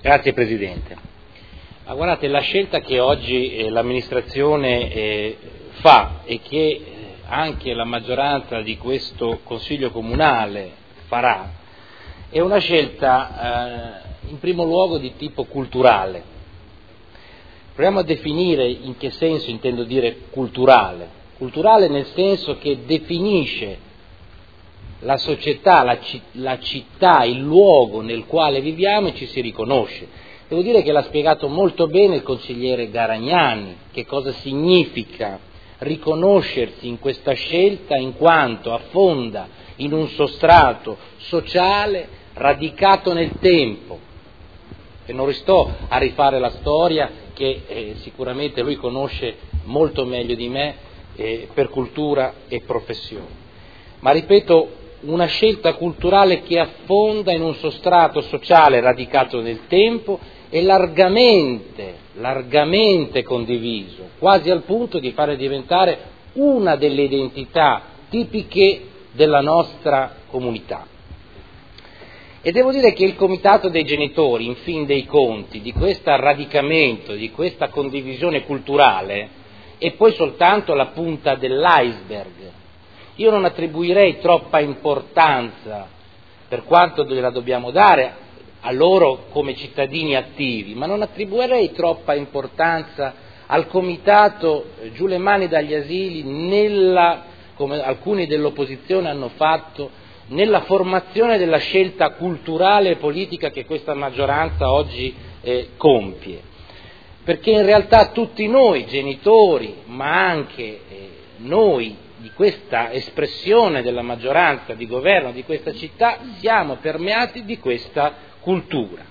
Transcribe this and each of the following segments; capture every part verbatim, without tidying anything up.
Grazie Presidente. Ma guardate, la scelta che oggi eh, l'amministrazione eh, fa e che eh, anche la maggioranza di questo Consiglio Comunale farà è una scelta eh, in primo luogo di tipo culturale. Proviamo a definire in che senso intendo dire culturale. Culturale nel senso che definisce la società, la, la città, il luogo nel quale viviamo e ci si riconosce. Devo dire che l'ha spiegato molto bene il consigliere Garagnani, che cosa significa riconoscersi in questa scelta in quanto affonda in un sostrato sociale radicato nel tempo. E non risto a rifare la storia che eh, sicuramente lui conosce molto meglio di me eh, per cultura e professione. Ma ripeto, una scelta culturale che affonda in un sostrato sociale radicato nel tempo e largamente, largamente condiviso, quasi al punto di fare diventare una delle identità tipiche della nostra comunità. E devo dire che il comitato dei genitori, in fin dei conti, di questo radicamento, di questa condivisione culturale, è poi soltanto la punta dell'iceberg. Io non attribuirei troppa importanza, per quanto gliela dobbiamo dare, a loro come cittadini attivi, ma non attribuirei troppa importanza al comitato giù le mani dagli asili, nella, come alcuni dell'opposizione hanno fatto, nella formazione della scelta culturale e politica che questa maggioranza oggi eh, compie. Perché in realtà tutti noi, genitori, ma anche eh, noi, di questa espressione della maggioranza di governo di questa città, siamo permeati di questa cultura.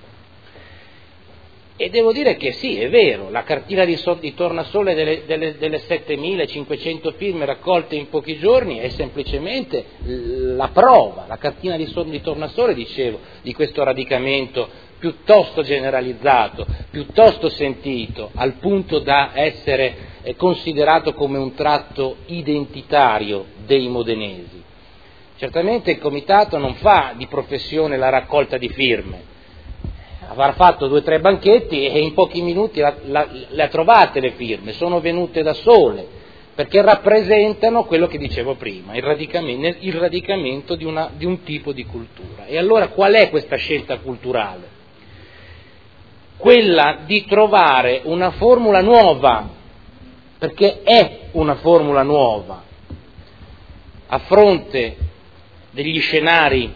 E devo dire che sì, è vero, la cartina di, so, di tornasole delle, delle, delle settemilacinquecento firme raccolte in pochi giorni è semplicemente la prova, la cartina di, so, di tornasole, dicevo, di questo radicamento piuttosto generalizzato, piuttosto sentito, al punto da essere eh, considerato come un tratto identitario dei modenesi. Certamente il comitato non fa di professione la raccolta di firme, avrà fatto due o tre banchetti e in pochi minuti la, la, le ha trovate le firme, sono venute da sole, perché rappresentano quello che dicevo prima, il radicamento, il radicamento di, una, di un tipo di cultura. E allora qual è questa scelta culturale? Quella di trovare una formula nuova, perché è una formula nuova, a fronte degli scenari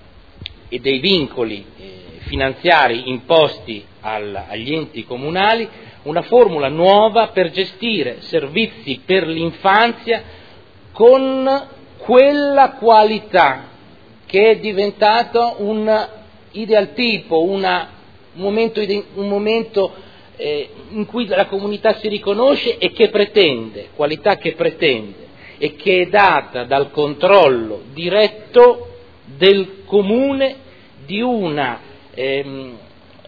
e dei vincoli eh, finanziari imposti al, agli enti comunali, una formula nuova per gestire servizi per l'infanzia con quella qualità che è diventato un idealtipo, una, un momento, un momento eh, in cui la comunità si riconosce e che pretende, qualità che pretende e che è data dal controllo diretto del comune di una, ehm,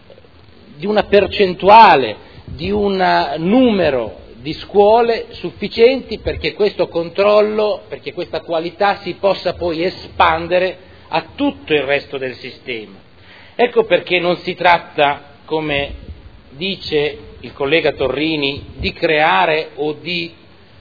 di una percentuale, di un numero di scuole sufficienti perché questo controllo, perché questa qualità si possa poi espandere a tutto il resto del sistema. Ecco perché non si tratta, come dice il collega Torrini, di creare o di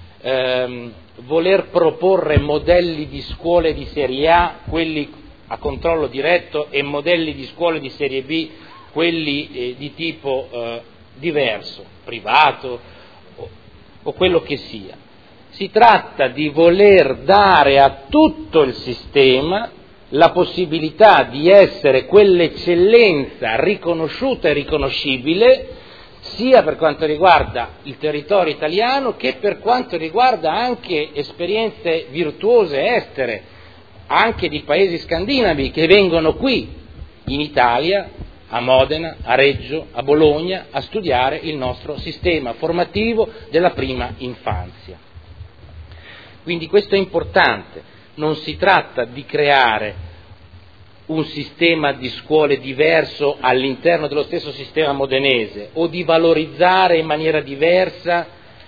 ehm, voler proporre modelli di scuole di serie A, quelli a controllo diretto, e modelli di scuole di serie B, quelli eh, di tipo eh, diverso, privato o, o quello che sia. Si tratta di voler dare a tutto il sistema la possibilità di essere quell'eccellenza riconosciuta e riconoscibile, sia per quanto riguarda il territorio italiano che per quanto riguarda anche esperienze virtuose estere, anche di paesi scandinavi che vengono qui in Italia, a Modena, a Reggio, a Bologna, a studiare il nostro sistema formativo della prima infanzia. Quindi questo è importante, non si tratta di creare un sistema di scuole diverso all'interno dello stesso sistema modenese o di valorizzare in maniera diversa,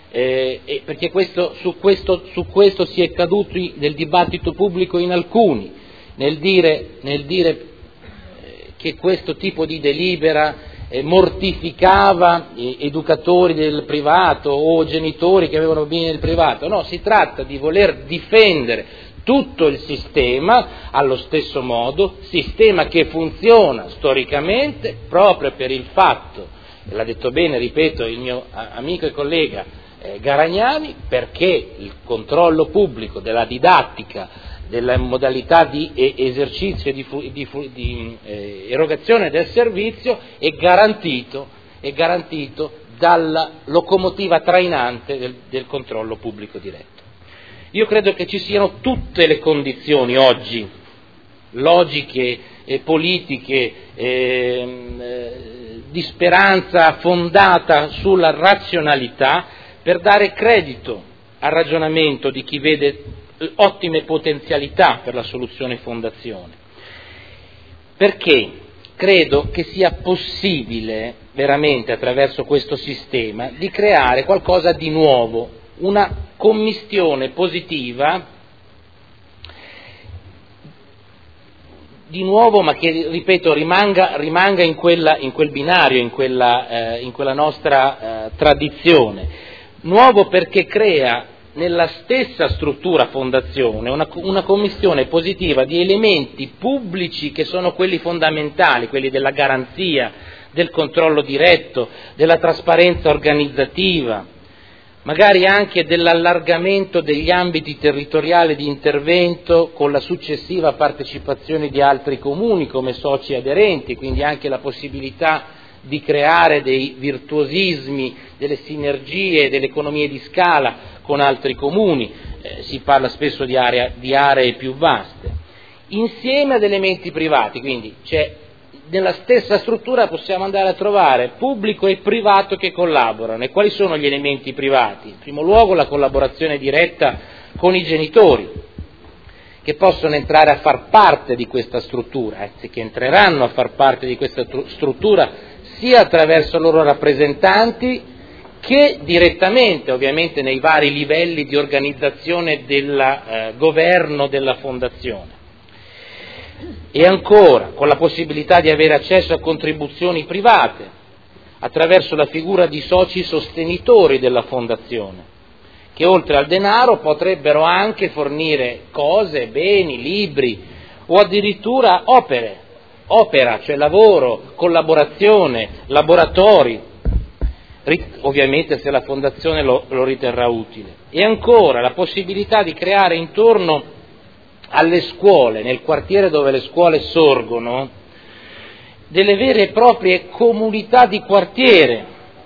eh, perché questo, su, questo, su questo si è caduti nel dibattito pubblico in alcuni, nel dire, nel dire che questo tipo di delibera eh, mortificava eh, educatori del privato o genitori che avevano bambini del privato, no, si tratta di voler difendere tutto il sistema allo stesso modo, sistema che funziona storicamente proprio per il fatto, l'ha detto bene, ripeto, il mio amico e collega eh, Garagnani, perché il controllo pubblico della didattica, della modalità di eh, esercizio e di, di, di eh, erogazione del servizio è garantito, è garantito dalla locomotiva trainante del, del controllo pubblico diretto. Io credo che ci siano tutte le condizioni oggi, logiche, eh, politiche, eh, di speranza fondata sulla razionalità, per dare credito al ragionamento di chi vede ottime potenzialità per la soluzione fondazione. Perché credo che sia possibile veramente attraverso questo sistema di creare qualcosa di nuovo, una commistione positiva di nuovo, ma che, ripeto, rimanga, rimanga in, quella, in quel binario, in quella, eh, in quella nostra eh, tradizione. Nuovo perché crea nella stessa struttura fondazione una, una commistione positiva di elementi pubblici che sono quelli fondamentali, quelli della garanzia, del controllo diretto, della trasparenza organizzativa, magari anche dell'allargamento degli ambiti territoriali di intervento con la successiva partecipazione di altri comuni come soci aderenti, quindi anche la possibilità di creare dei virtuosismi, delle sinergie, delle economie di scala con altri comuni, eh, si parla spesso di, area, di aree più vaste, insieme ad elementi privati, quindi c'è nella stessa struttura possiamo andare a trovare pubblico e privato che collaborano. E quali sono gli elementi privati? In primo luogo la collaborazione diretta con i genitori, che possono entrare a far parte di questa struttura, anzi che entreranno a far parte di questa struttura sia attraverso i loro rappresentanti che direttamente, ovviamente, nei vari livelli di organizzazione del eh, governo della fondazione. E ancora, con la possibilità di avere accesso a contribuzioni private, attraverso la figura di soci sostenitori della fondazione, che oltre al denaro potrebbero anche fornire cose, beni, libri o addirittura opere, opera, cioè lavoro, collaborazione, laboratori, ovviamente se la fondazione lo, lo riterrà utile. E ancora la possibilità di creare intorno alle scuole, nel quartiere dove le scuole sorgono, delle vere e proprie comunità di quartiere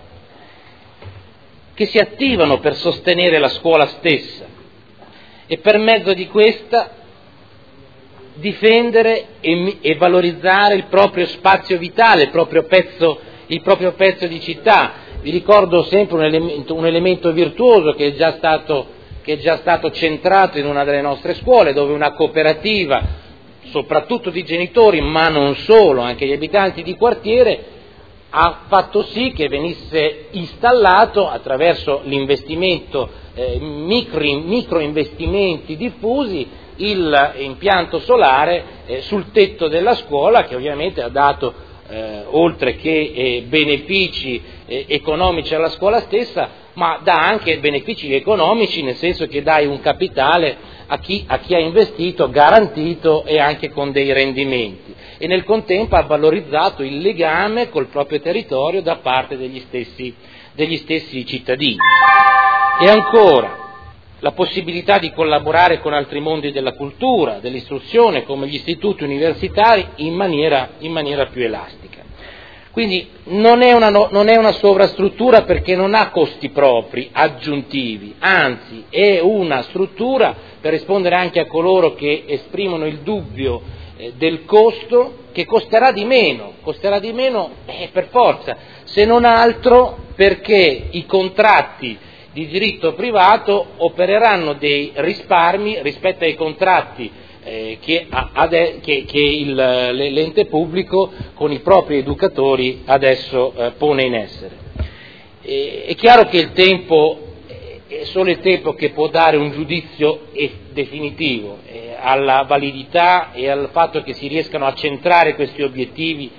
che si attivano per sostenere la scuola stessa e per mezzo di questa difendere e, e valorizzare il proprio spazio vitale, il proprio pezzo, il proprio pezzo di città. Vi ricordo sempre un elemento, un elemento virtuoso che è già stato che è già stato centrato in una delle nostre scuole, dove una cooperativa, soprattutto di genitori, ma non solo, anche gli abitanti di quartiere, ha fatto sì che venisse installato attraverso l'investimento, eh, micro, micro investimenti diffusi, il impianto solare eh, sul tetto della scuola, che ovviamente ha dato, eh, oltre che eh, benefici eh, economici alla scuola stessa, ma dà anche benefici economici, nel senso che dai un capitale a chi, a chi ha investito garantito e anche con dei rendimenti, e nel contempo ha valorizzato il legame col proprio territorio da parte degli stessi, degli stessi cittadini. E ancora la possibilità di collaborare con altri mondi della cultura, dell'istruzione, come gli istituti universitari, in maniera, in maniera più elastica. Quindi non è, una, non è una sovrastruttura perché non ha costi propri aggiuntivi, anzi è una struttura, per rispondere anche a coloro che esprimono il dubbio eh, del costo, che costerà di meno, costerà di meno eh, per forza, se non altro perché i contratti di diritto privato opereranno dei risparmi rispetto ai contratti Eh, che, ade- che, che il, l'ente pubblico con i propri educatori adesso eh, pone in essere. E, è chiaro che il tempo è solo il tempo che può dare un giudizio definitivo eh, alla validità e al fatto che si riescano a centrare questi obiettivi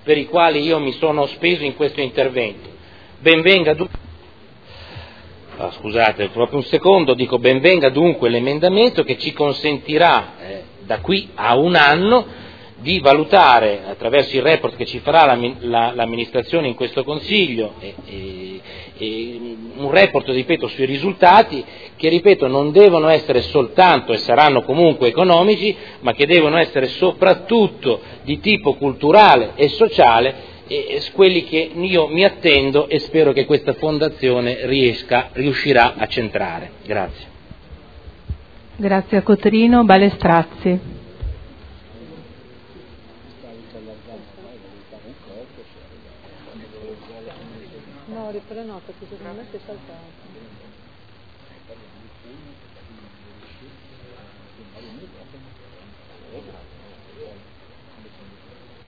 per i quali io mi sono speso in questo intervento. Benvenga dunque, oh, scusate, proprio un secondo, dico benvenga dunque l'emendamento che ci consentirà eh, da qui a un anno di valutare attraverso il report che ci farà la, la, l'amministrazione in questo Consiglio, e, e, e un report, ripeto, sui risultati che, ripeto, non devono essere soltanto e saranno comunque economici, ma che devono essere soprattutto di tipo culturale e sociale, e, e quelli che io mi attendo e spero che questa fondazione riesca, riuscirà a centrare. Grazie. Grazie a Cotrino. Balestrazzi. No, però no, perché secondo me si è saltato.